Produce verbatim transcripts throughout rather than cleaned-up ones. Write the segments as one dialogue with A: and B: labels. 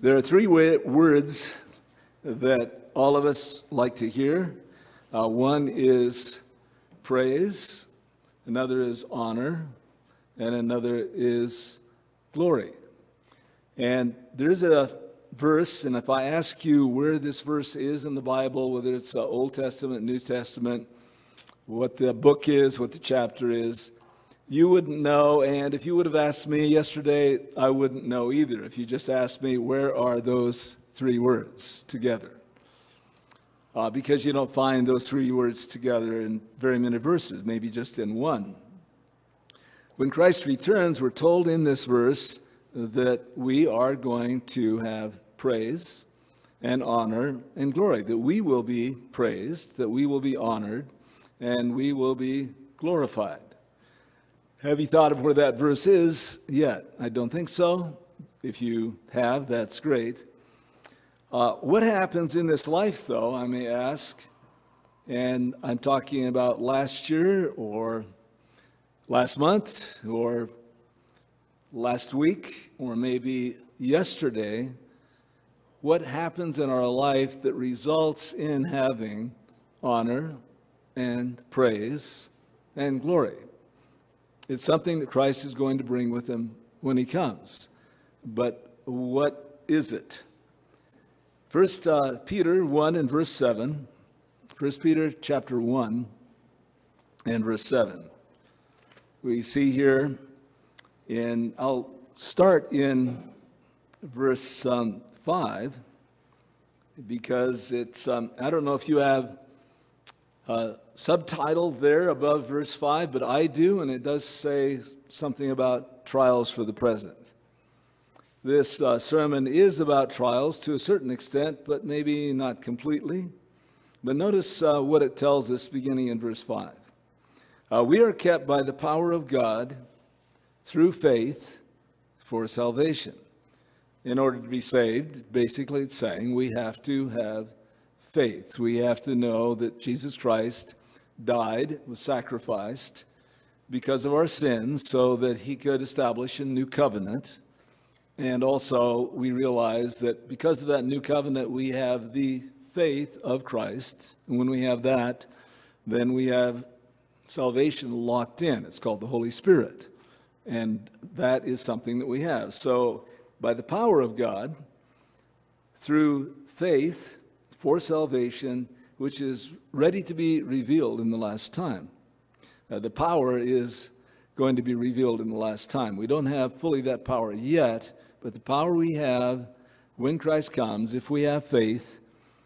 A: There are three wa- words that all of us like to hear. Uh, one is praise, another is honor, and another is glory. And there's a verse, and if I ask you where this verse is in the Bible, whether it's uh, Old Testament, New Testament, what the book is, what the chapter is, you wouldn't know. And if you would have asked me yesterday, I wouldn't know either. If you just asked me, where are those three words together? Uh, because you don't find those three words together in very many verses, maybe just in one. When Christ returns, we're told in this verse that we are going to have praise and honor and glory, that we will be praised, that we will be honored, and we will be glorified. Have you thought of where that verse is yet? I don't think so. If you have, that's great. Uh, what happens in this life, though, I may ask, and I'm talking about last year or last month or last week or maybe yesterday, what happens in our life that results in having honor and praise and glory? It's something that Christ is going to bring with him when he comes. But what is it? First uh, Peter one and verse seven. First Peter chapter one and verse seven. We see here, in, I'll start in verse um, five, because it's, um, I don't know if you have Uh, subtitle there above verse five, but I do, and it does say something about trials for the present. This uh, sermon is about trials to a certain extent, but maybe not completely. But notice uh, what it tells us beginning in verse five. Uh, we are kept by the power of God through faith for salvation. In order to be saved, basically it's saying we have to have faith. We have to know that Jesus Christ died, was sacrificed because of our sins so that he could establish a new covenant. And also we realize that because of that new covenant, we have the faith of Christ. And when we have that, then we have salvation locked in. It's called the Holy Spirit. And that is something that we have. So by the power of God, through faith, for salvation, which is ready to be revealed in the last time. Uh, the power is going to be revealed in the last time. We don't have fully that power yet, but the power we have when Christ comes, if we have faith,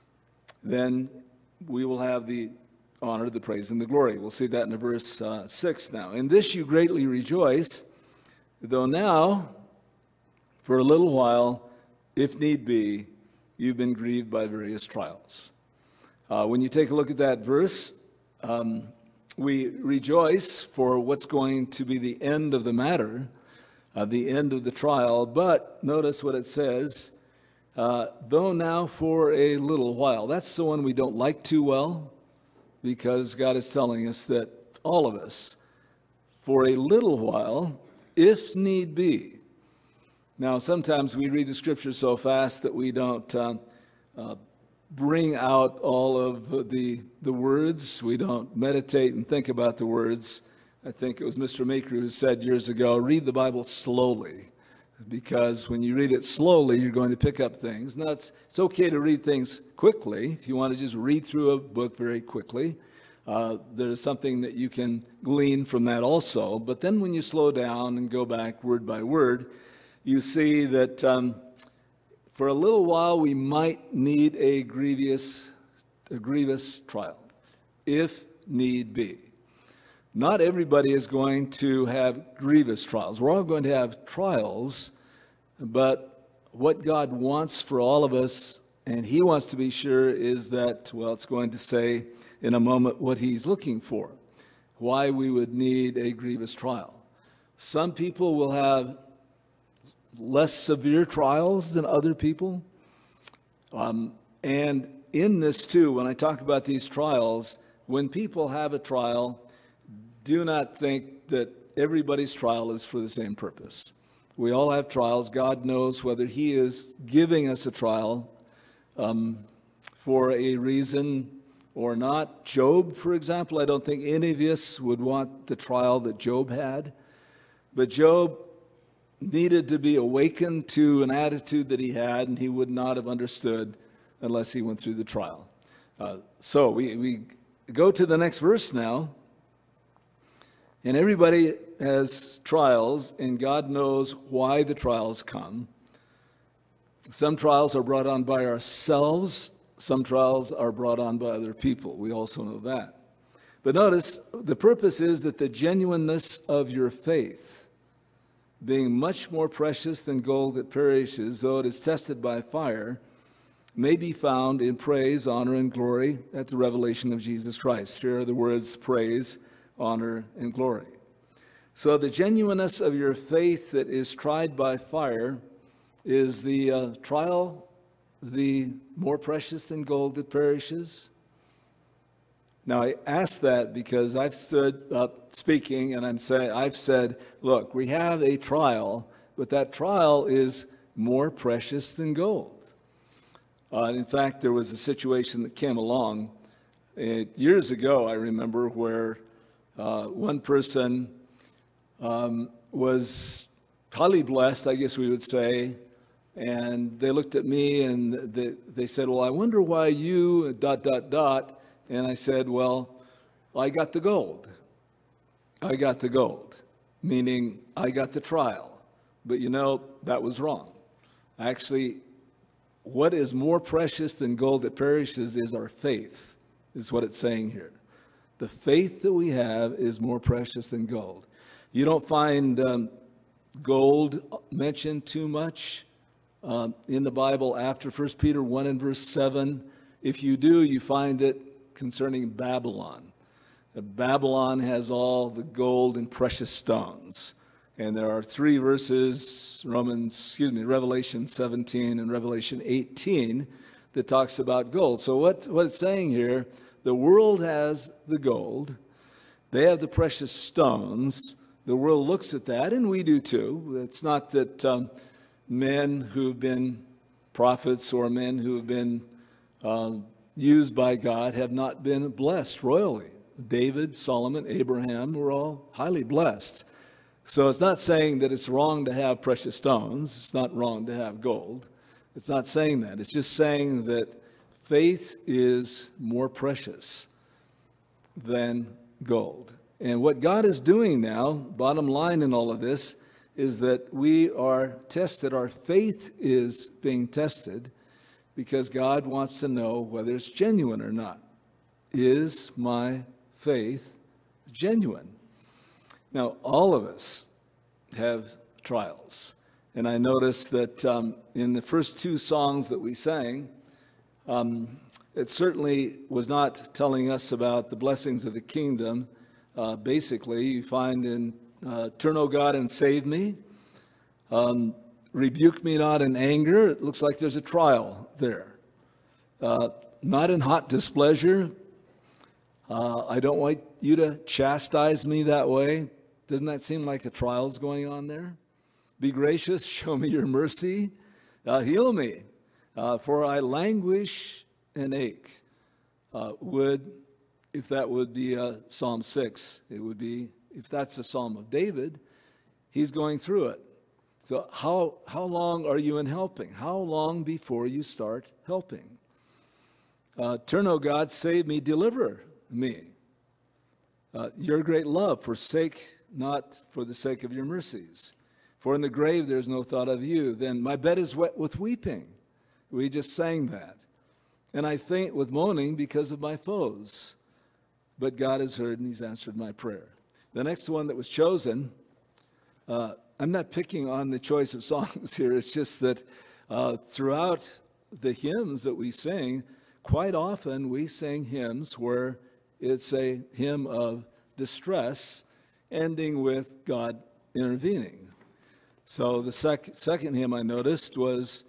A: then we will have the honor, the praise, and the glory. We'll see that in verse uh, six now. In this you greatly rejoice, though now, for a little while, if need be, you've been grieved by various trials. Uh, when you take a look at that verse, um, we rejoice for what's going to be the end of the matter, uh, the end of the trial. But notice what it says, uh, though now for a little while. That's the one we don't like too well, because God is telling us that all of us, for a little while, if need be. Now, sometimes we read the scripture so fast that we don't uh, uh, bring out all of the, the words. We don't meditate and think about the words. I think it was Mister Maker who said years ago, read the Bible slowly, because when you read it slowly, you're going to pick up things. Now, it's, it's okay to read things quickly. If you want to just read through a book very quickly, uh, there's something that you can glean from that also. But then when you slow down and go back word by word, you see that um, for a little while we might need a grievous, a grievous trial, if need be. Not everybody is going to have grievous trials. We're all going to have trials, but what God wants for all of us, and he wants to be sure, is that, well, it's going to say in a moment what he's looking for, why we would need a grievous trial. Some people will have less severe trials than other people. Um, and in this too, when I talk about these trials, when people have a trial, do not think that everybody's trial is for the same purpose. We all have trials. God knows whether he is giving us a trial um, for a reason or not. Job, for example, I don't think any of us would want the trial that Job had. But Job needed to be awakened to an attitude that he had, and he would not have understood unless he went through the trial. Uh, so we, we go to the next verse now. And everybody has trials, and God knows why the trials come. Some trials are brought on by ourselves. Some trials are brought on by other people. We also know that. But notice, the purpose is that the genuineness of your faith, being much more precious than gold that perishes, though it is tested by fire, may be found in praise, honor, and glory at the revelation of Jesus Christ. Here are the words praise, honor, and glory. So the genuineness of your faith that is tried by fire is the uh, trial the more precious than gold that perishes? Now, I ask that because I've stood up speaking and I'm saying, I've said, look, we have a trial, but that trial is more precious than gold. Uh, in fact, there was a situation that came along uh, years ago, I remember, where uh, one person um, was highly blessed, I guess we would say, and they looked at me and they, they said, well, I wonder why you, dot, dot, dot. And I said, well, I got the gold. I got the gold, meaning I got the trial. But you know, that was wrong. Actually, what is more precious than gold that perishes is our faith, is what it's saying here. The faith that we have is more precious than gold. You don't find um, gold mentioned too much um, in the Bible after First Peter one and verse seven. If you do, you find it concerning Babylon. Babylon has all the gold and precious stones. And there are three verses, Romans, excuse me, Revelation seventeen and Revelation eighteen, that talks about gold. So what, what it's saying here, the world has the gold. They have the precious stones. The world looks at that, and we do too. It's not that um, men who've been prophets or men who have been um, used by God have not been blessed royally. David, Solomon, Abraham were all highly blessed. So it's not saying that it's wrong to have precious stones. It's not wrong to have gold. It's not saying that. It's just saying that faith is more precious than gold. And what God is doing now, bottom line in all of this, is that we are tested. Our faith is being tested because God wants to know whether it's genuine or not. Is my faith genuine? Now, all of us have trials. And I noticed that um, in the first two songs that we sang, um, it certainly was not telling us about the blessings of the kingdom. Uh, basically, you find in uh, Turn, O God, and Save Me, um, Rebuke Me Not in Anger. It looks like there's a trial there. Uh, not in hot displeasure. Uh, I don't want you to chastise me that way. Doesn't that seem like a trial's going on there? Be gracious, show me your mercy, uh, heal me, uh, for I languish and ache. Uh, would, if that would be uh, Psalm six, it would be, if that's a Psalm of David, he's going through it. So how, how long are you in helping? How long before you start helping? Uh, Turn, O God, save me, deliver me. Uh, your great love, forsake not for the sake of your mercies. For in the grave there's no thought of you. Then my bed is wet with weeping. We just sang that. And I faint with moaning because of my foes. But God has heard and he's answered my prayer. The next one that was chosen, uh, I'm not picking on the choice of songs here. It's just that uh, throughout the hymns that we sing, quite often we sing hymns where it's a hymn of distress ending with God intervening. So the sec- second hymn I noticed was,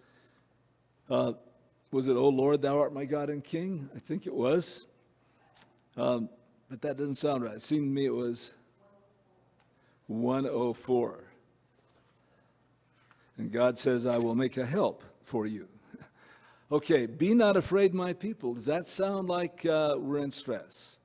A: uh, was it, O Lord, thou art my God and King? I think it was. Um, but that doesn't sound right. It seemed to me it was one oh four. And God says, I will make a help for you. Okay, be not afraid, my people. Does that sound like uh, we're in stress?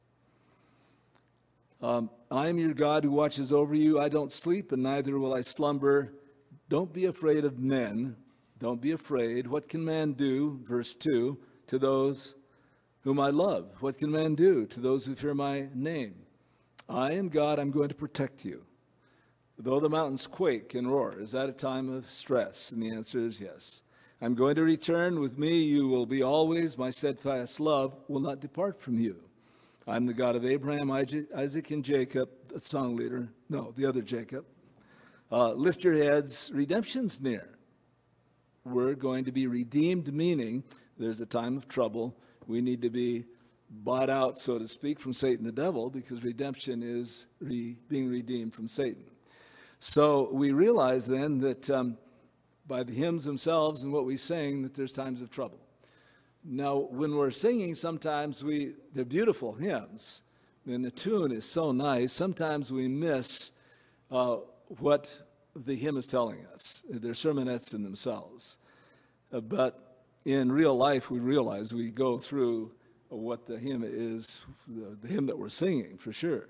A: Um, I am your God who watches over you. I don't sleep, and neither will I slumber. Don't be afraid of men. Don't be afraid. What can man do, verse two, to those whom I love? What can man do to those who fear my name? I am God. I'm going to protect you. Though the mountains quake and roar, is that a time of stress? And the answer is yes. I'm going to return. With me you will be always. My steadfast love will not depart from you. I'm the God of Abraham, Isaac, and Jacob, the song leader. No, the other Jacob. Uh, lift your heads. Redemption's near. We're going to be redeemed, meaning there's a time of trouble. We need to be bought out, so to speak, from Satan the devil, because redemption is re- being redeemed from Satan. So we realize then that um, by the hymns themselves and what we sing, that there's times of trouble. Now, when we're singing, sometimes we, they're beautiful hymns, and the tune is so nice, sometimes we miss uh, what the hymn is telling us. They're sermonettes in themselves. Uh, but in real life, we realize we go through what the hymn is, the, the hymn that we're singing, for sure.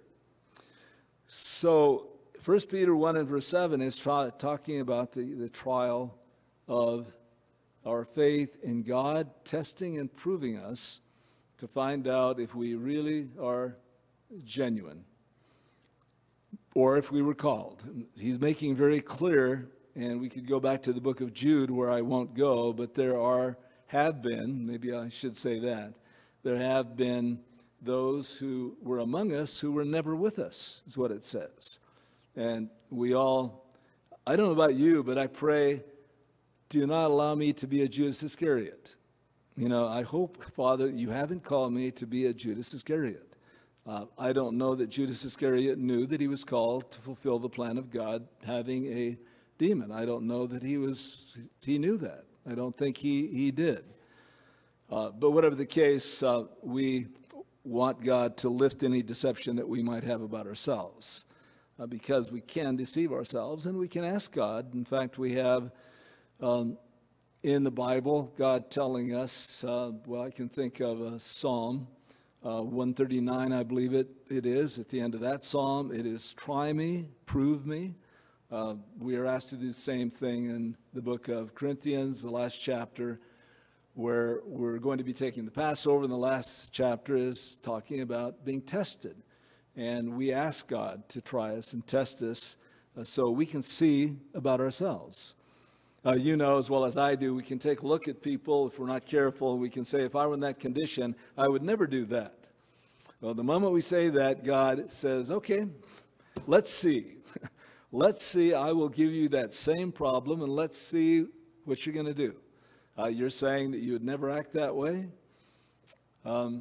A: So, First Peter one and verse seven is tra- talking about the, the trial of our faith in God, testing and proving us to find out if we really are genuine or if we were called. He's making very clear, and we could go back to the book of Jude where I won't go, but there are, have been, maybe I should say that, there have been those who were among us who were never with us, is what it says. And we all, I don't know about you, but I pray, do not allow me to be a Judas Iscariot. You know, I hope, Father, you haven't called me to be a Judas Iscariot. Uh, I don't know that Judas Iscariot knew that he was called to fulfill the plan of God, having a demon. I don't know that he was, he knew that. I don't think he, he did. Uh, but whatever the case, uh, we want God to lift any deception that we might have about ourselves. Uh, because we can deceive ourselves, and we can ask God. In fact, we have um, in the Bible God telling us, uh, well, I can think of a psalm, uh, one thirty-nine, I believe it, it is. At the end of that psalm, it is, try me, prove me. Uh, we are asked to do the same thing in the book of Corinthians, the last chapter, where we're going to be taking the Passover, and the last chapter is talking about being tested. And we ask God to try us and test us uh, so we can see about ourselves. Uh, you know as well as I do, we can take a look at people if we're not careful. We can say, if I were in that condition, I would never do that. Well, the moment we say that, God says, okay, let's see. Let's see, I will give you that same problem, and let's see what you're going to do. Uh, you're saying that you would never act that way? Um,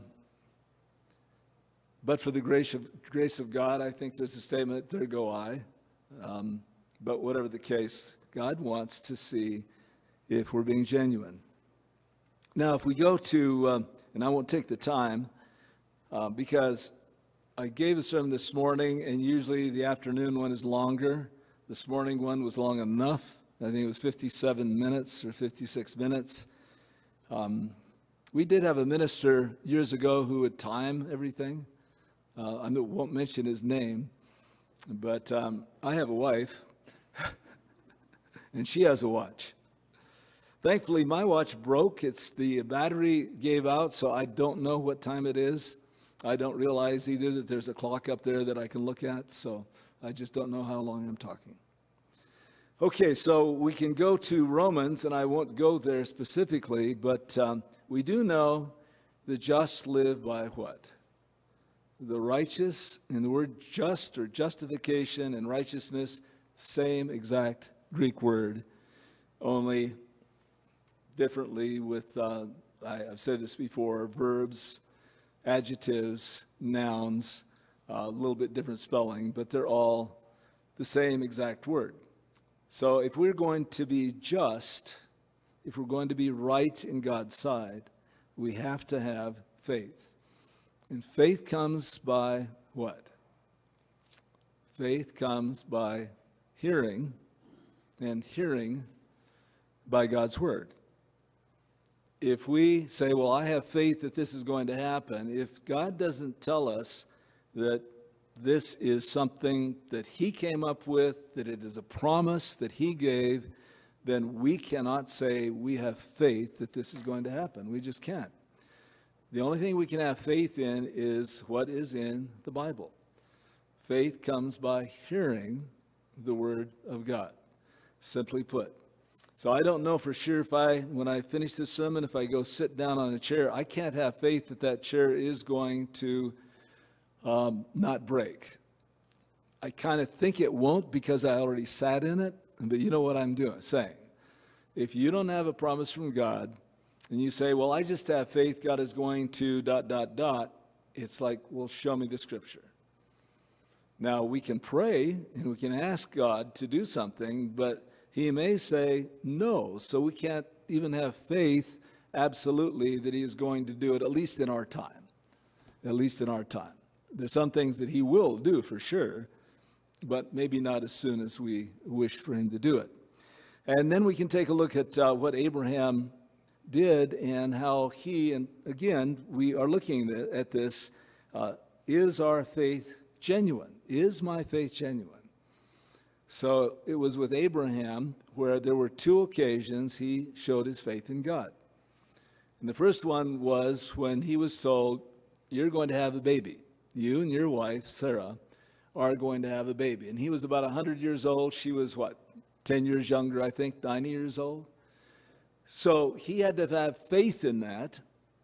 A: But for the grace of, grace of God, I think there's a statement, there go I. Um, but whatever the case, God wants to see if we're being genuine. Now, if we go to, um, and I won't take the time, uh, because I gave a sermon this morning, and usually the afternoon one is longer. This morning one was long enough. I think it was fifty-seven minutes or fifty-six minutes. Um, we did have a minister years ago who would time everything. Uh, I won't mention his name, but um, I have a wife, and she has a watch. Thankfully, my watch broke. It's the battery gave out, so I don't know what time it is. I don't realize either that there's a clock up there that I can look at, so I just don't know how long I'm talking. Okay, so we can go to Romans, and I won't go there specifically, but um, we do know the just live by what? The righteous, and the word just or justification and righteousness, same exact Greek word, only differently with, uh, I, I've said this before, verbs, adjectives, nouns, uh, a little bit different spelling, but they're all the same exact word. So if we're going to be just, if we're going to be right in God's side, we have to have faith. And faith comes by what? Faith comes by hearing, and hearing by God's word. If we say, well, I have faith that this is going to happen, if God doesn't tell us that this is something that he came up with, that it is a promise that he gave, then we cannot say we have faith that this is going to happen. We just can't. The only thing we can have faith in is what is in the Bible. Faith comes by hearing the word of God, simply put. So I don't know for sure if I, when I finish this sermon, if I go sit down on a chair, I can't have faith that that chair is going to um, not break. I kind of think it won't because I already sat in it, but you know what I'm doing, saying. If you don't have a promise from God, and you say, well, I just have faith God is going to dot, dot, dot, it's like, well, show me the scripture. Now, we can pray and we can ask God to do something, but he may say no, so we can't even have faith absolutely that he is going to do it, at least in our time. At least in our time. There's some things that he will do for sure, but maybe not as soon as we wish for him to do it. And then we can take a look at uh, what Abraham did and how he, and again, we are looking at this, uh, is our faith genuine? Is my faith genuine? So it was with Abraham where there were two occasions he showed his faith in God. And the first one was when he was told, you're going to have a baby. You and your wife, Sarah, are going to have a baby. And he was about one hundred years old. She was, what, ten years younger, I think, ninety years old? So he had to have faith in that,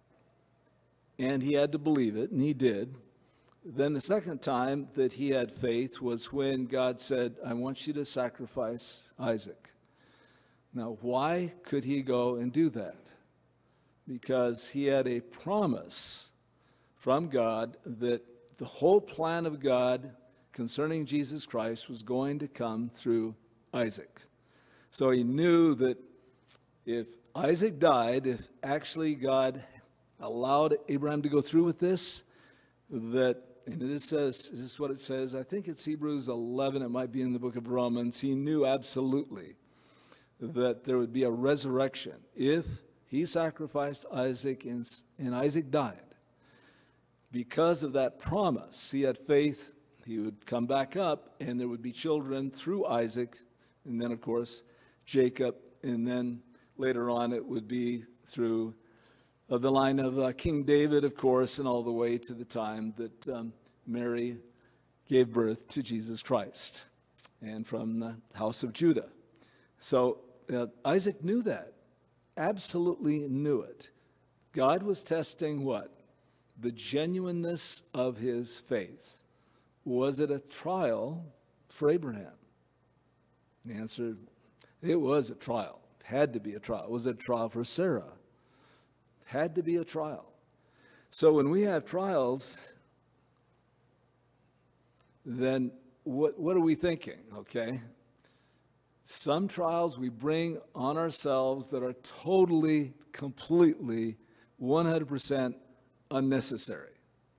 A: and he had to believe it, and he did. Then the second time that he had faith was when God said, I want you to sacrifice Isaac. Now, why could he go and do that? Because he had a promise from God that the whole plan of God concerning Jesus Christ was going to come through Isaac. So he knew that if Isaac died, if actually God allowed Abraham to go through with this, that, and it says, is this what it says? I think it's Hebrews eleven, it might be in the book of Romans. He knew absolutely that there would be a resurrection if he sacrificed Isaac and, and Isaac died. Because of that promise, he had faith, he would come back up and there would be children through Isaac, and then of course Jacob, and then later on it would be through uh, the line of uh, King David, of course, and all the way to the time that um, Mary gave birth to Jesus Christ, and from the house of Judah. So uh, Isaac knew that, absolutely knew it. God was testing what? The genuineness of his faith. Was it a trial for Abraham? The answer, it was a trial. It had to be a trial. Was it a trial for Sarah? It had to be a trial. So when we have trials, then what, what are we thinking, okay? Some trials we bring on ourselves that are totally, completely, one hundred percent unnecessary.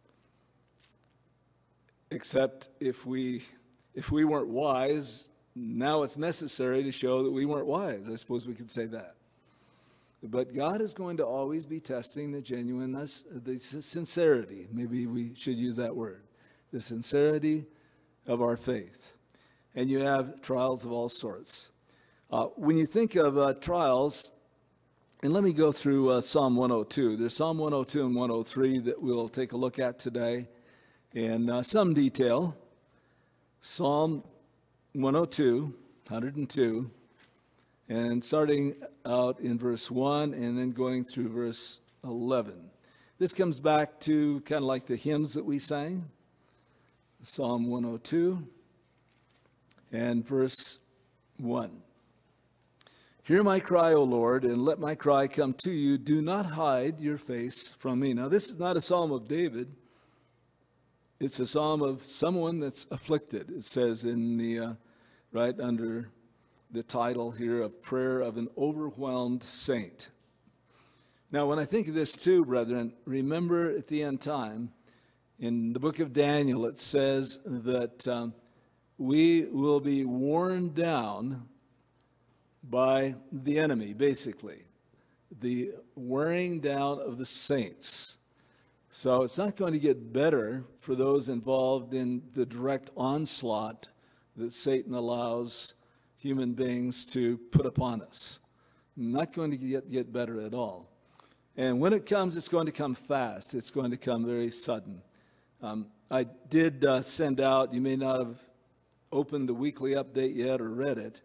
A: Except if we if we weren't wise, now it's necessary to show that we weren't wise. I suppose we could say that. But God is going to always be testing the genuineness, the sincerity, maybe we should use that word, the sincerity of our faith. And you have trials of all sorts. Uh, when you think of uh, trials, and let me go through uh, Psalm one oh two. There's Psalm one oh two and one oh three that we'll take a look at today in uh, some detail. Psalm one oh two, one oh two, and starting out in verse one and then going through verse eleven. This comes back to kind of like the hymns that we sang. Psalm one oh two and verse one. Hear my cry, O Lord, and let my cry come to you. Do not hide your face from me. Now, this is not a psalm of David. It's a psalm of someone that's afflicted. It says in the, uh, right under the title here of Prayer of an Overwhelmed Saint. Now, when I think of this too, brethren, remember at the end time, in the book of Daniel, it says that um, we will be worn down by the enemy, basically. The wearing down of the saints. So it's not going to get better for those involved in the direct onslaught that Satan allows human beings to put upon us. Not going to get, get better at all. And when it comes, it's going to come fast. It's going to come very sudden. Um, I did uh, send out, you may not have opened the weekly update yet or read it,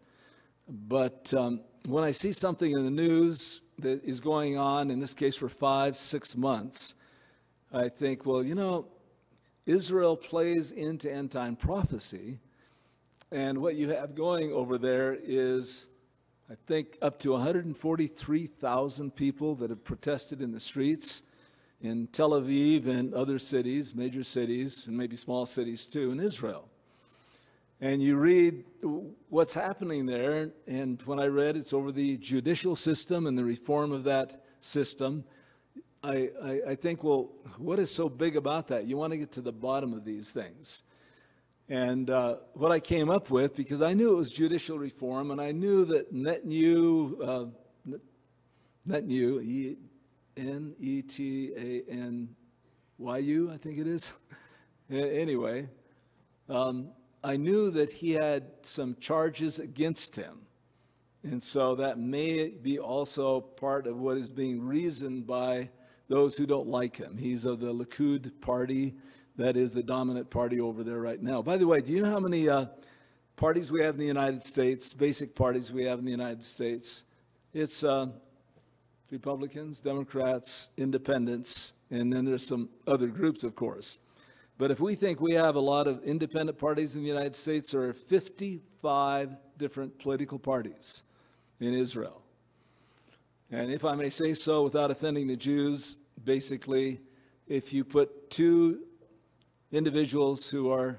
A: but um, when I see something in the news that is going on, in this case for five, six months, I think, well, you know, Israel plays into end-time prophecy, and what you have going over there is, I think, up to one hundred forty-three thousand people that have protested in the streets in Tel Aviv and other cities, major cities, and maybe small cities too, in Israel. And you read what's happening there, and when I read it's over the judicial system and the reform of that system, I, I, I think, well, what is so big about that? You want to get to the bottom of these things. And uh, what I came up with, because I knew it was judicial reform, and I knew that Netanyahu, uh, Netanyahu, E N E T A N Y U, I think it is. Anyway, um, I knew that he had some charges against him. And so that may be also part of what is being reasoned by those who don't like him. He's of the Likud party. That is the dominant party over there right now. By the way, do you know how many uh, parties we have in the United States, basic parties we have in the United States? It's uh, Republicans, Democrats, Independents, and then there's some other groups, of course. But if we think we have a lot of independent parties in the United States, there are fifty-five different political parties in Israel. And if I may say so without offending the Jews, basically, if you put two individuals who are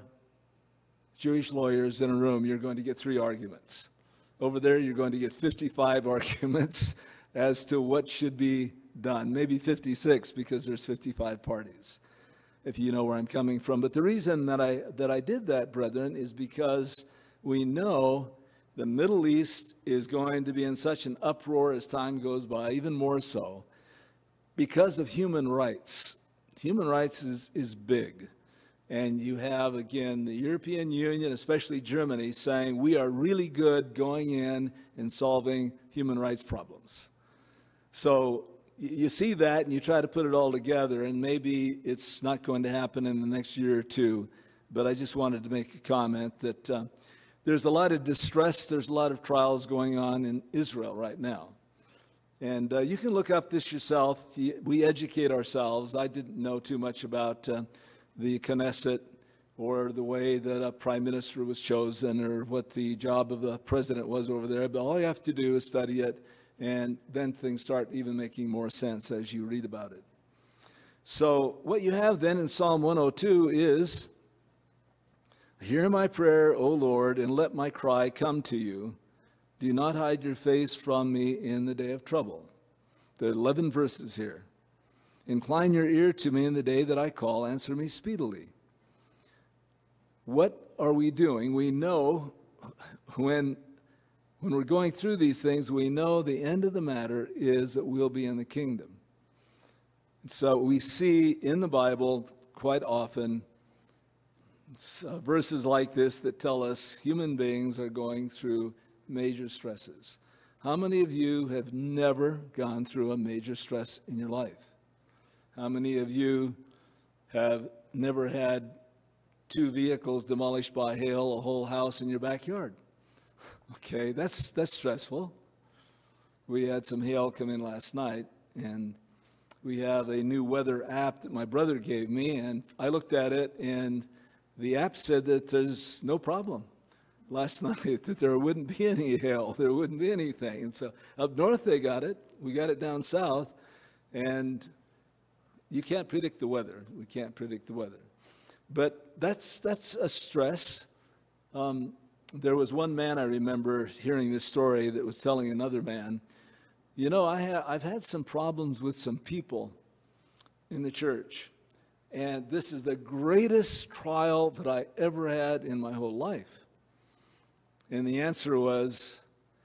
A: Jewish lawyers in a room, you're going to get three arguments. Over there, you're going to get fifty-five arguments as to what should be done. Maybe fifty-six, because there's fifty-five parties, if you know where I'm coming from. But the reason that I, that I did that, brethren, is because we know the Middle East is going to be in such an uproar as time goes by, even more so, because of human rights. Human rights is, is big. And you have, again, the European Union, especially Germany, saying we are really good going in and solving human rights problems. So you see that and you try to put it all together, and maybe it's not going to happen in the next year or two. But I just wanted to make a comment that uh, there's a lot of distress, there's a lot of trials going on in Israel right now. And uh, you can look up this yourself. We educate ourselves. I didn't know too much about uh, the Knesset or the way that a prime minister was chosen or what the job of the president was over there. But all you have to do is study it, and then things start even making more sense as you read about it. So what you have then in Psalm one oh two is, "Hear my prayer, O Lord, and let my cry come to you. Do not hide your face from me in the day of trouble." There are eleven verses here. "Incline your ear to me in the day that I call. Answer me speedily." What are we doing? We know when, when we're going through these things, we know the end of the matter is that we'll be in the kingdom. So we see in the Bible quite often uh, verses like this that tell us human beings are going through major stresses. How many of you have never gone through a major stress in your life? How many of you have never had two vehicles demolished by hail, a whole house in your backyard? Okay, that's that's stressful. We had some hail come in last night, and we have a new weather app that my brother gave me, and I looked at it, and the app said that there's no problem last night, that there wouldn't be any hail, there wouldn't be anything. And so up north they got it, we got it down south, and you can't predict the weather. We can't predict the weather. But that's that's a stress. Um, there was one man I remember hearing this story that was telling another man, you know, I ha- I've had some problems with some people in the church, and this is the greatest trial that I ever had in my whole life. And the answer was,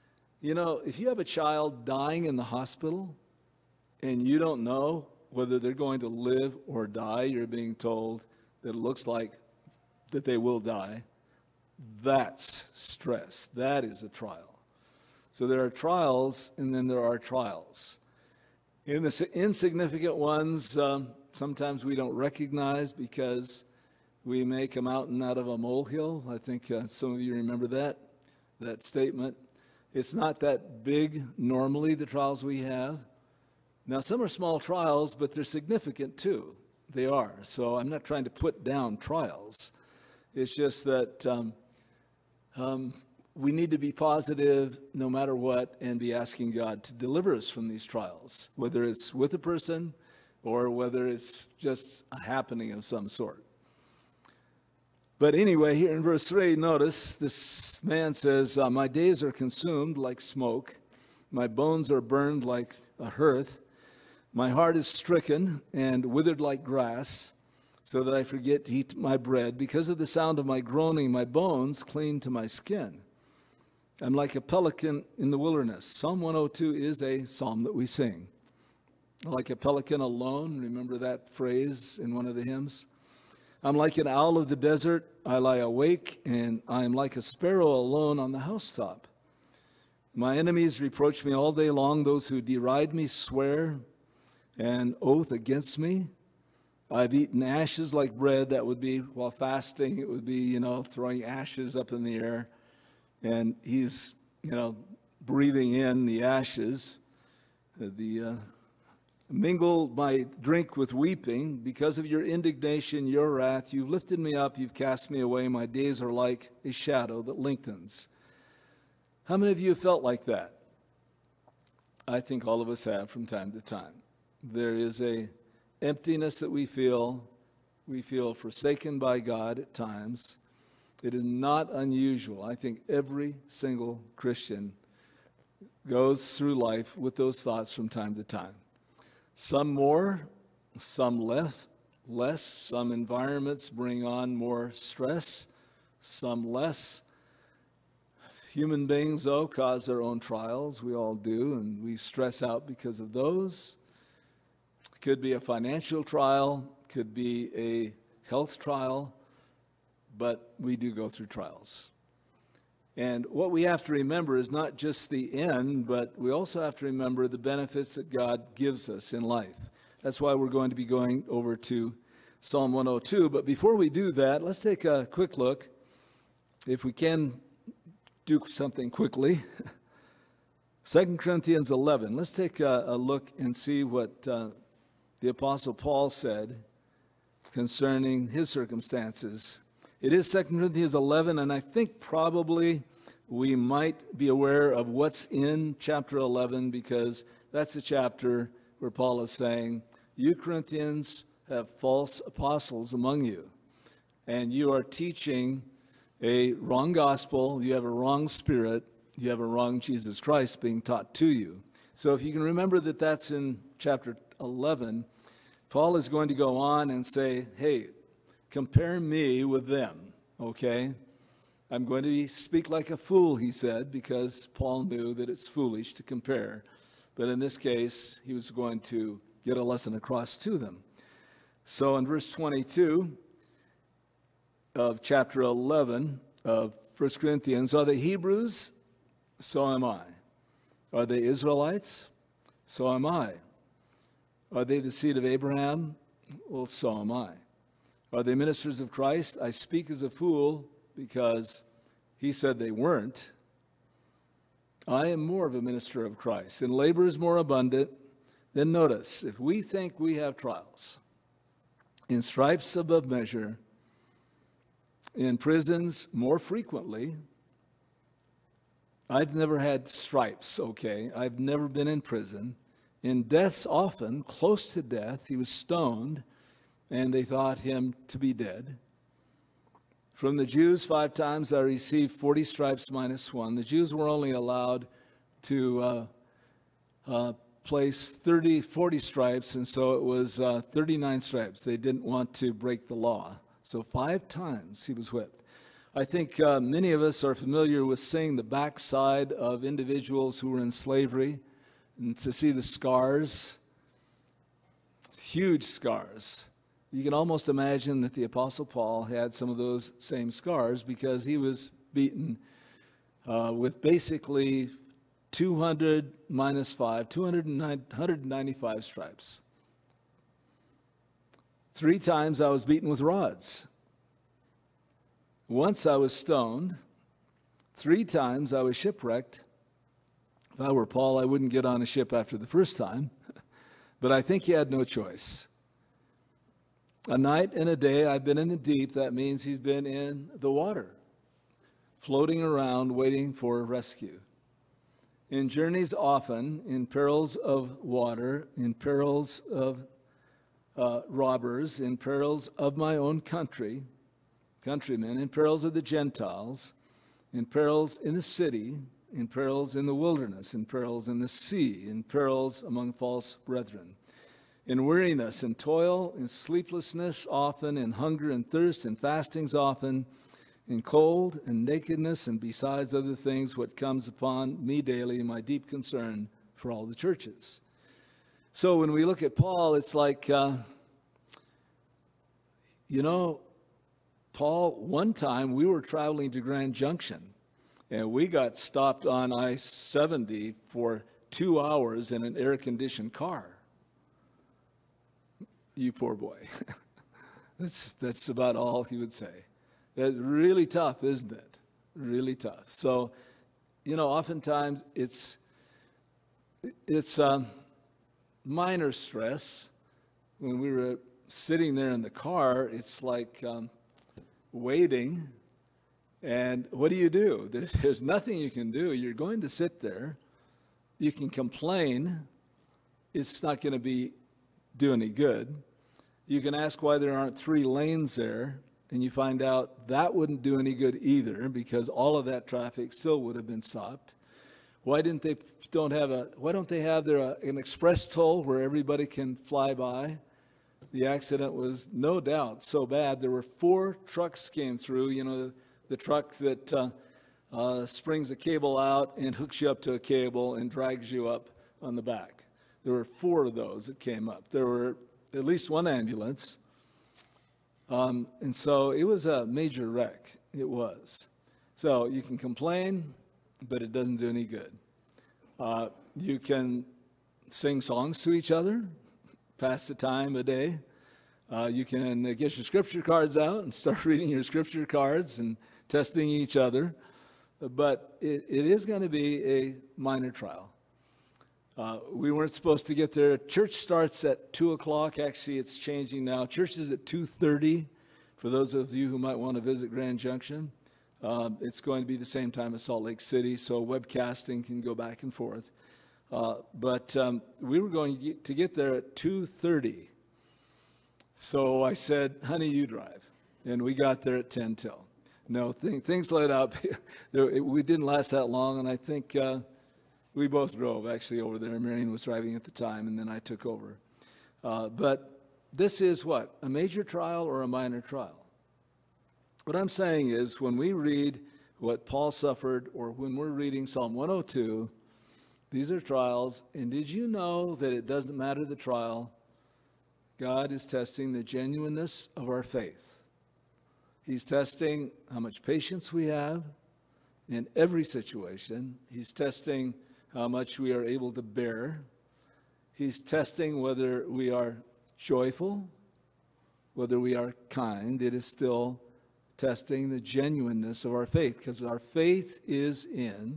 A: You know, if you have a child dying in the hospital and you don't know whether they're going to live or die, you're being told that it looks like that they will die, that's stress. That is a trial. So there are trials, and then there are trials. In the insignificant ones, um, sometimes we don't recognize because we make a mountain out of a molehill. I think uh, some of you remember that, that statement. It's not that big normally, the trials we have. Now, some are small trials, but they're significant too. They are. So I'm not trying to put down trials. It's just that um, um, we need to be positive no matter what and be asking God to deliver us from these trials, whether it's with a person or whether it's just a happening of some sort. But anyway, here in verse three, notice this man says, uh, my days are consumed like smoke. My bones are burned like a hearth. My heart is stricken and withered like grass, so that I forget to eat my bread. Because of the sound of my groaning, my bones cling to my skin. I'm like a pelican in the wilderness. Psalm one oh two is a psalm that we sing. Like a pelican alone, remember that phrase in one of the hymns? I'm like an owl of the desert. I lie awake, and I am like a sparrow alone on the housetop. My enemies reproach me all day long. Those who deride me swear an oath against me. I've eaten ashes like bread. That would be, while fasting, it would be, you know, throwing ashes up in the air. And he's, you know, breathing in the ashes. The uh, mingle my drink with weeping. Because of your indignation, your wrath, you've lifted me up, you've cast me away. My days are like a shadow that lengthens. How many of you have felt like that? I think all of us have from time to time. There is a emptiness that we feel. We feel forsaken by God at times. It is not unusual. I think every single Christian goes through life with those thoughts from time to time. Some more, some less. Less. Some environments bring on more stress, some less. Human beings, though, cause their own trials. We all do, and we stress out because of those. It could be a financial trial, could be a health trial, but we do go through trials. And what we have to remember is not just the end, but we also have to remember the benefits that God gives us in life. That's why we're going to be going over to Psalm one oh two. But before we do that, let's take a quick look, if we can do something quickly. Second Corinthians eleven. Let's take a, a look and see what uh, the Apostle Paul said concerning his circumstances. It is Second Corinthians eleven, and I think probably we might be aware of what's in chapter eleven, because that's the chapter where Paul is saying, you Corinthians have false apostles among you, and you are teaching a wrong gospel, you have a wrong spirit, you have a wrong Jesus Christ being taught to you. So if you can remember that that's in chapter eleven, Paul is going to go on and say, hey, compare me with them, okay? I'm going to speak like a fool, he said, because Paul knew that it's foolish to compare. But in this case, he was going to get a lesson across to them. So in verse twenty-two of chapter eleven of First Corinthians, are they Hebrews? So am I. Are they Israelites? So am I. Are they the seed of Abraham? Well, so am I. Are they ministers of Christ? I speak as a fool because he said they weren't. I am more of a minister of Christ, and labor is more abundant. Then notice, if we think we have trials, in stripes above measure, in prisons more frequently. I've never had stripes, okay? I've never been in prison. In deaths often, close to death, he was stoned, and they thought him to be dead. From the Jews, five times I received forty stripes minus one. The Jews were only allowed to uh, uh, place thirty, forty stripes, and so it was uh, thirty-nine stripes. They didn't want to break the law. So five times he was whipped. I think uh, many of us are familiar with seeing the backside of individuals who were in slavery and to see the scars, huge scars. You can almost imagine that the Apostle Paul had some of those same scars because he was beaten uh, with basically two hundred minus five, two hundred ninety-five stripes. Three times I was beaten with rods. Once I was stoned. Three times I was shipwrecked. If I were Paul, I wouldn't get on a ship after the first time, but I think he had no choice. A night and a day I've been in the deep. That means he's been in the water, floating around waiting for rescue. In journeys often, in perils of water, in perils of uh, robbers, in perils of my own country, countrymen, in perils of the Gentiles, in perils in the city, in perils in the wilderness, in perils in the sea, in perils among false brethren, in weariness and toil, in sleeplessness often, in hunger and thirst, in fastings often, in cold and nakedness, and besides other things, what comes upon me daily, my deep concern for all the churches. So when we look at Paul, it's like, uh, you know, Paul, one time we were traveling to Grand Junction, and we got stopped on I seventy for two hours in an air-conditioned car. You poor boy. that's, that's about all he would say. That's really tough, isn't it? Really tough. So, you know, oftentimes it's, it's um, minor stress. When we were sitting there in the car, it's like um, waiting. And what do you do? There's, there's nothing you can do. You're going to sit there. You can complain. It's not going to be do any good. You can ask why there aren't three lanes there, and you find out that wouldn't do any good either, because all of that traffic still would have been stopped. Why didn't they don't have a why don't they have there a, an express toll where everybody can fly by? The accident was no doubt so bad. There were four trucks came through, you know, the, the truck that uh, uh, springs a cable out and hooks you up to a cable and drags you up on the back. There were four of those that came up. There were at least one ambulance. Um, and so it was a major wreck. It was. So you can complain, but it doesn't do any good. Uh, you can sing songs to each other, pass the time a day. Uh, you can uh, get your scripture cards out and start reading your scripture cards and testing each other. But it, it is going to be a minor trial. Uh, we weren't supposed to get there. Church starts at two o'clock. Actually, it's changing now. Church is at two thirty. For those of you who might want to visit Grand Junction, um, it's going to be the same time as Salt Lake City, so webcasting can go back and forth. Uh, but um, we were going to get, to get there at two thirty. So I said, honey, you drive. And we got there at ten till. No, th- things let up. We didn't last that long, and I think... Uh, We both drove, actually, over there. Marion was driving at the time, and then I took over. Uh, but this is what? A major trial or a minor trial? What I'm saying is, when we read what Paul suffered, or when we're reading Psalm one oh two, these are trials. And did you know that it doesn't matter the trial? God is testing the genuineness of our faith. He's testing how much patience we have in every situation. He's testing how much we are able to bear. He's testing whether we are joyful, whether we are kind. It is still testing the genuineness of our faith, because our faith is in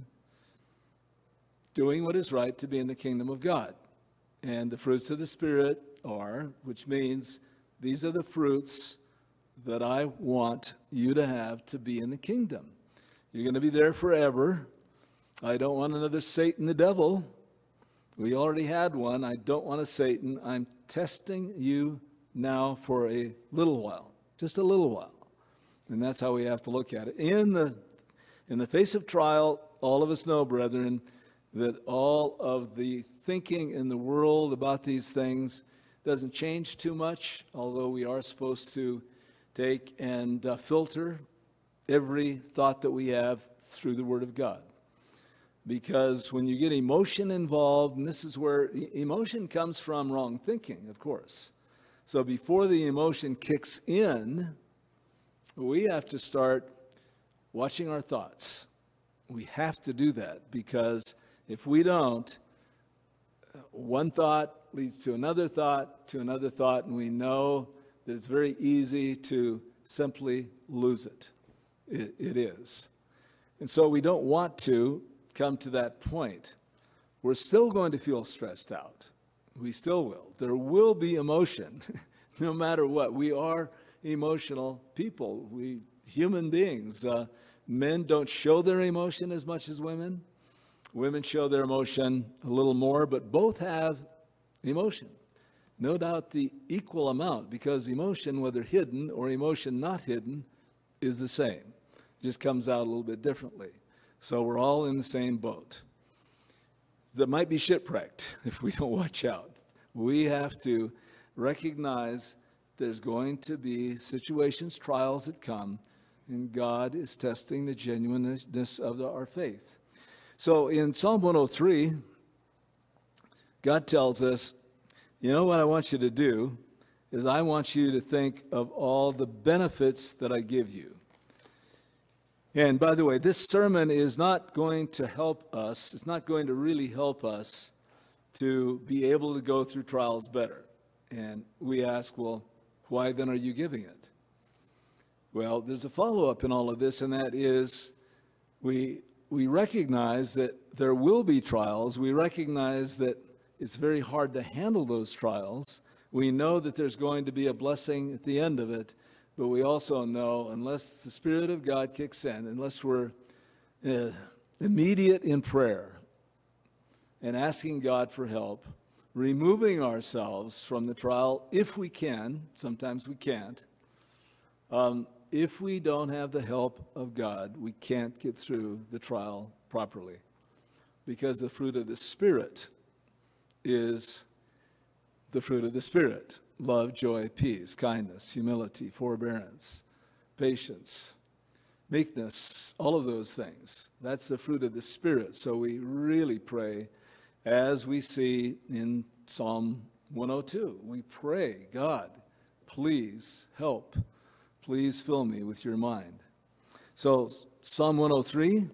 A: doing what is right to be in the kingdom of God. And the fruits of the Spirit are, which means these are the fruits that I want you to have to be in the kingdom. You're going to be there forever. I don't want another Satan the devil. We already had one. I don't want a Satan. I'm testing you now for a little while, just a little while. And that's how we have to look at it. In the, in the face of trial, all of us know, brethren, that all of the thinking in the world about these things doesn't change too much, although we are supposed to take and uh, filter every thought that we have through the Word of God. Because when you get emotion involved, and this is where emotion comes from wrong thinking, of course. So before the emotion kicks in, we have to start watching our thoughts. We have to do that, because if we don't, one thought leads to another thought, to another thought, and we know that it's very easy to simply lose it. It, it is. And so we don't want to come to that point. We're still going to feel stressed out. We still will. There will be emotion, no matter what. We are emotional people. We human beings. Uh, men don't show their emotion as much as women. Women show their emotion a little more, but both have emotion. No doubt the equal amount, because emotion, whether hidden or emotion not hidden, is the same. It just comes out a little bit differently. So we're all in the same boat. That might be shipwrecked if we don't watch out. We have to recognize there's going to be situations, trials that come, and God is testing the genuineness of the, our faith. So in Psalm one oh three, God tells us, you know what I want you to do is I want you to think of all the benefits that I give you. And by the way, this sermon is not going to help us, it's not going to really help us to be able to go through trials better. And we ask, well, why then are you giving it? Well, there's a follow-up in all of this, and that is we we recognize that there will be trials. We recognize that it's very hard to handle those trials. We know that there's going to be a blessing at the end of it, but we also know unless the Spirit of God kicks in, unless we're uh, immediate in prayer and asking God for help, removing ourselves from the trial if we can, sometimes we can't, um, if we don't have the help of God, we can't get through the trial properly, because the fruit of the Spirit is the fruit of the Spirit: love, joy, peace, kindness, humility, forbearance, patience, meekness, all of those things. That's the fruit of the Spirit. So we really pray, as we see in Psalm one oh two. We pray, God, please help. Please fill me with your mind. So Psalm one oh three.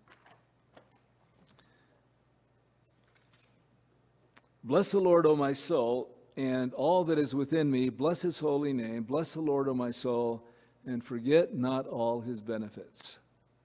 A: Bless the Lord, O my soul, and all that is within me. Bless his holy name. Bless the Lord, O my soul, and forget not all his benefits.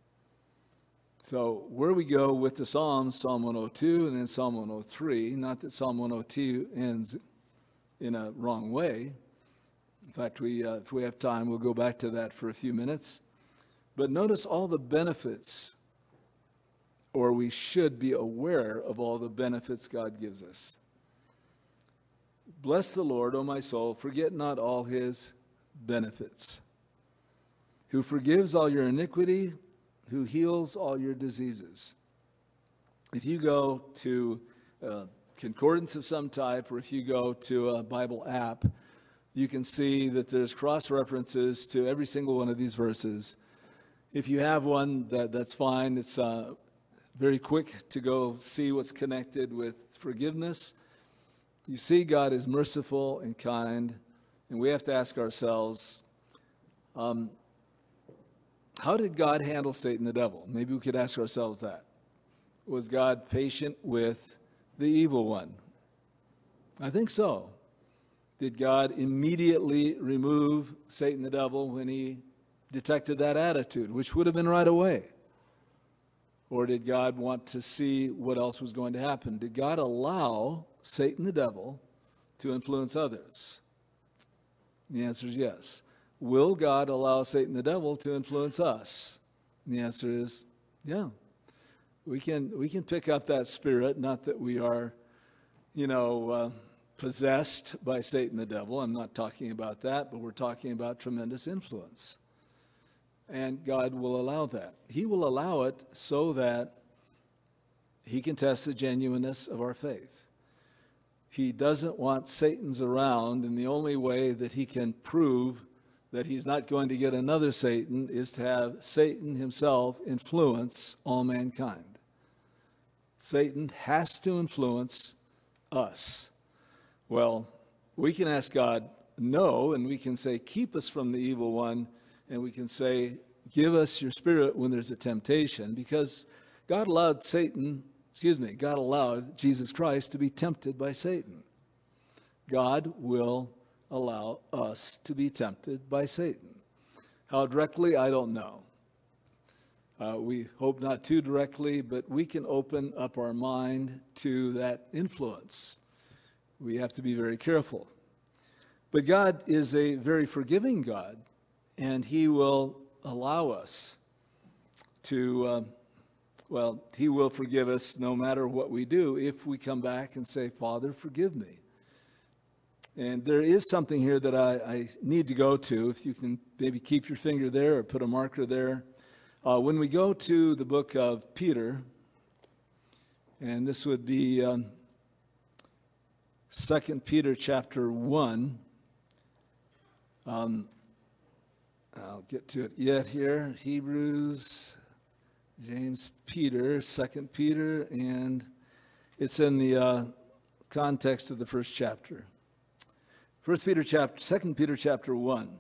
A: So where we go with the Psalms, Psalm one oh two and then Psalm one oh three, not that Psalm one oh two ends in a wrong way. In fact, we, uh, if we have time, we'll go back to that for a few minutes. But notice all the benefits, or we should be aware of all the benefits God gives us. Bless the Lord, O my soul, forget not all his benefits, who forgives all your iniquity, who heals all your diseases. If you go to a concordance of some type, or if you go to a Bible app, you can see that there's cross-references to every single one of these verses. If you have one, that, that's fine. It's uh, very quick to go see what's connected with forgiveness. You see, God is merciful and kind, and we have to ask ourselves, um, how did God handle Satan the devil? Maybe we could ask ourselves that. Was God patient with the evil one? I think so. Did God immediately remove Satan the devil when he detected that attitude, which would have been right away? Or did God want to see what else was going to happen? Did God allow Satan the devil to influence others? The answer is yes. Will God allow Satan the devil to influence us? And the answer is yeah. We can we can pick up that spirit, not that we are, you know, uh, possessed by Satan the devil. I'm not talking about that, but we're talking about tremendous influence. And God will allow that. He will allow it so that he can test the genuineness of our faith. He doesn't want Satan's around, and the only way that he can prove that he's not going to get another Satan is to have Satan himself influence all mankind. Satan has to influence us. Well, we can ask God no, and we can say, keep us from the evil one, and we can say, give us your spirit when there's a temptation, because God allowed Satan, excuse me, God allowed Jesus Christ to be tempted by Satan. God will allow us to be tempted by Satan. How directly, I don't know. Uh, we hope not too directly, but we can open up our mind to that influence. We have to be very careful. But God is a very forgiving God, and he will allow us to, uh, well, he will forgive us no matter what we do if we come back and say, Father, forgive me. And there is something here that I, I need to go to, if you can maybe keep your finger there or put a marker there. Uh, when we go to the book of Peter, and this would be um, Second Peter chapter one. Um, I'll get to it yet here. Hebrews, James, Peter, Second Peter, and it's in the uh, context of the first chapter. First Peter chapter, Second Peter chapter one.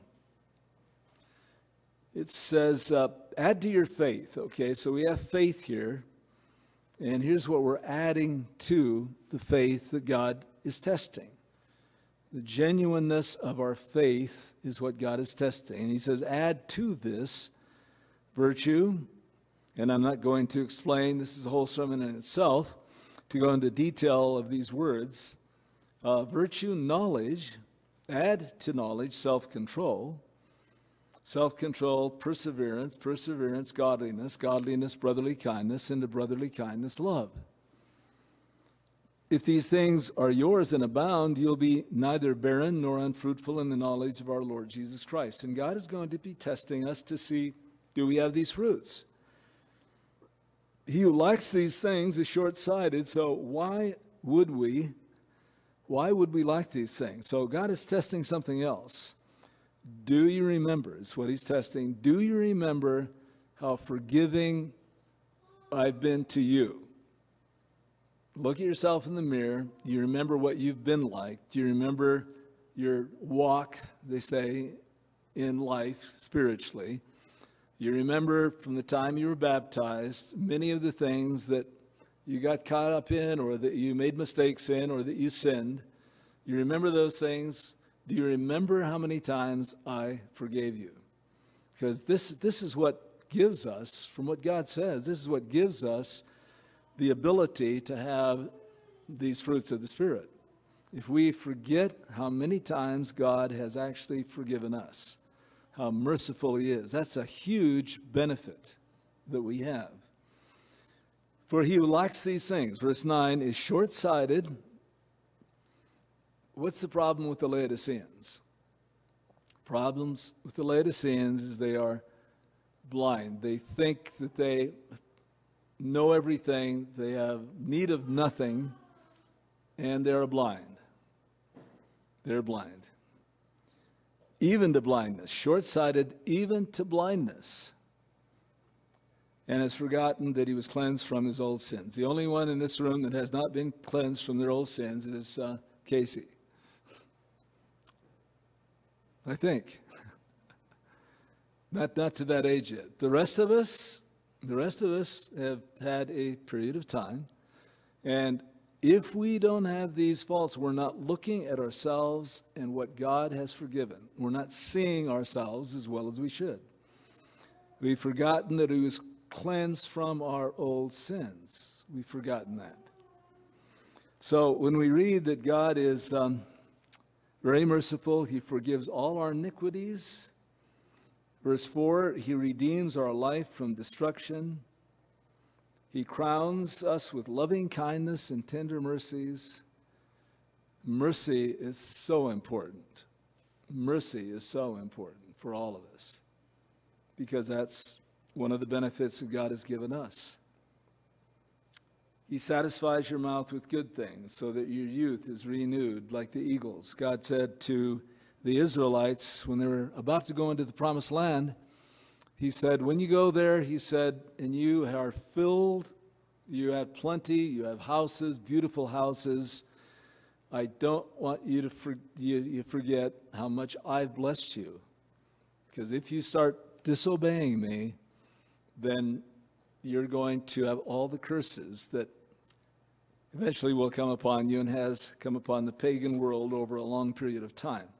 A: It says, uh, add to your faith. Okay, so we have faith here, and here's what we're adding to the faith that God is testing. The genuineness of our faith is what God is testing. And he says, add to this virtue, and I'm not going to explain, this is a whole sermon in itself, to go into detail of these words. Uh, virtue, knowledge, add to knowledge, self-control, self-control, perseverance, perseverance, godliness, godliness, brotherly kindness, and to brotherly kindness, love. If these things are yours and abound, you'll be neither barren nor unfruitful in the knowledge of our Lord Jesus Christ. And God is going to be testing us to see, do we have these fruits? He who likes these things is short-sighted, so why would we, why would we like these things? So God is testing something else. Do you remember, is what he's testing, do you remember how forgiving I've been to you? Look at yourself in the mirror. Do you remember what you've been like? Do you remember your walk, they say, in life spiritually? You remember from the time you were baptized, many of the things that you got caught up in or that you made mistakes in or that you sinned. You remember those things. Do you remember how many times I forgave you? Because this, this is what gives us, from what God says, this is what gives us the ability to have these fruits of the Spirit. If we forget how many times God has actually forgiven us, how merciful he is, that's a huge benefit that we have. For he who lacks these things, verse nine, is short-sighted. What's the problem with the Laodiceans? Problems with the Laodiceans is they are blind. They think that they know everything, they have need of nothing, and they're blind. They're blind. Even to blindness, short-sighted even to blindness, and has forgotten that he was cleansed from his old sins. The only one in this room that has not been cleansed from their old sins is uh, Casey. I think. not, not to that age yet. The rest of us, The rest of us have had a period of time, and if we don't have these faults, we're not looking at ourselves and what God has forgiven. We're not seeing ourselves as well as we should. We've forgotten that he was cleansed from our old sins. We've forgotten that. So when we read that God is um, very merciful, he forgives all our iniquities. Verse four, he redeems our life from destruction. He crowns us with loving kindness and tender mercies. Mercy is so important. Mercy is so important for all of us, because that's one of the benefits that God has given us. He satisfies your mouth with good things so that your youth is renewed like the eagles. God said to the Israelites when they were about to go into the promised land. He said, when you go there, he said, and you are filled, you have plenty, you have houses, beautiful houses. I don't want you to for, you, you forget how much I've blessed you. Because if you start disobeying me, then you're going to have all the curses that eventually will come upon you and has come upon the pagan world over a long period of time.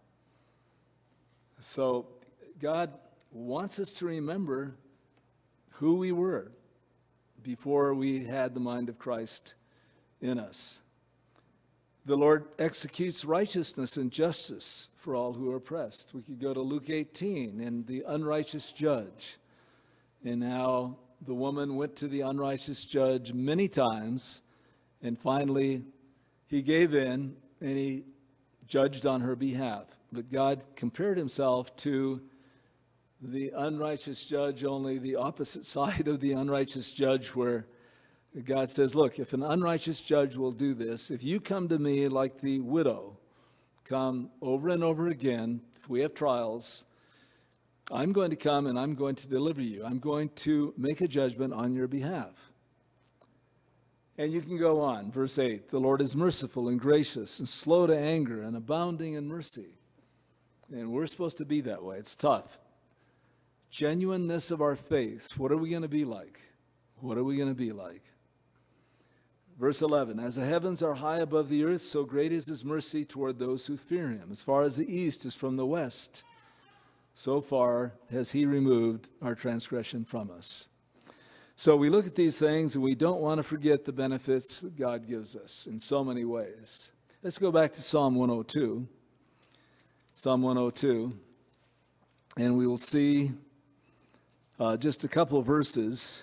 A: So God wants us to remember who we were before we had the mind of Christ in us. The Lord executes righteousness and justice for all who are oppressed. We could go to Luke eighteen and the unrighteous judge, and how the woman went to the unrighteous judge many times, and finally he gave in and he judged on her behalf. But God compared himself to the unrighteous judge, only the opposite side of the unrighteous judge, where God says, look, if an unrighteous judge will do this, if you come to me like the widow, come over and over again, if we have trials, I'm going to come and I'm going to deliver you. I'm going to make a judgment on your behalf. And you can go on. Verse eight, the Lord is merciful and gracious and slow to anger and abounding in mercy. And we're supposed to be that way. It's tough. Genuineness of our faith. What are we going to be like? What are we going to be like? Verse eleven, as the heavens are high above the earth, so great is his mercy toward those who fear him. As far as the east is from the west, so far has he removed our transgression from us. So we look at these things and we don't want to forget the benefits that God gives us in so many ways. Let's go back to Psalm one oh two. Psalm one oh two. And we will see uh, just a couple of verses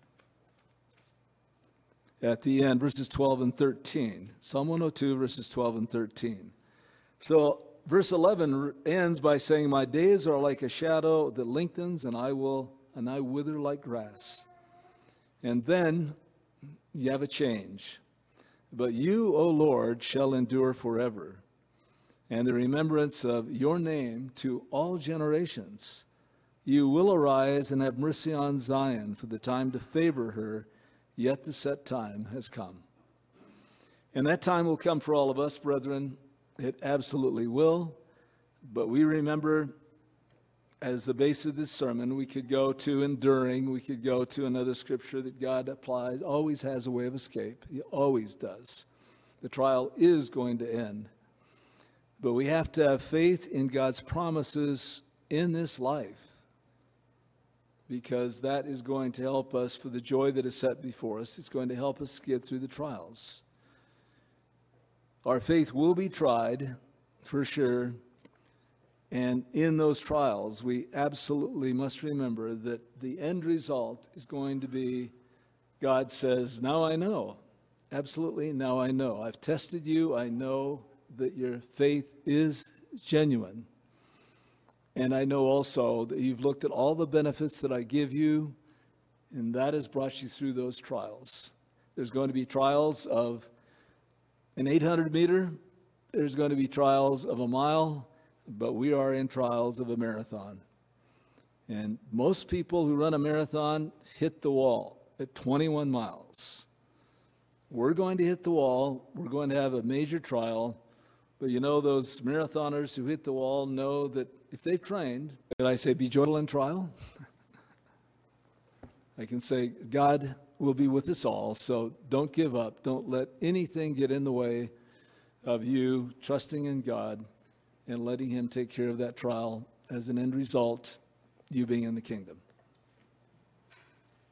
A: at the end, verses twelve and thirteen. Psalm one oh two, verses twelve and thirteen. So verse eleven ends by saying, my days are like a shadow that lengthens, and I will, and I wither like grass. And then you have a change. But you, O Lord, shall endure forever, and the remembrance of your name to all generations. You will arise and have mercy on Zion, for the time to favor her, yet the set time has come. And that time will come for all of us, brethren. It absolutely will. But we remember, as the base of this sermon, we could go to enduring. We could go to another scripture that God applies, always has a way of escape. He always does. The trial is going to end. But we have to have faith in God's promises in this life, because that is going to help us for the joy that is set before us. It's going to help us get through the trials. Our faith will be tried, for sure. And in those trials, we absolutely must remember that the end result is going to be, God says, now I know. Absolutely, now I know. I've tested you. I know that your faith is genuine. And I know also that you've looked at all the benefits that I give you, and that has brought you through those trials. There's going to be trials of an eight hundred meter. There's going to be trials of a mile, but we are in trials of a marathon. And most people who run a marathon hit the wall at twenty-one miles. We're going to hit the wall. We're going to have a major trial. But you know, those marathoners who hit the wall know that if they've trained, did I say be joyful in trial? I can say God will be with us all, so don't give up. Don't let anything get in the way of you trusting in God and letting him take care of that trial as an end result, you being in the kingdom.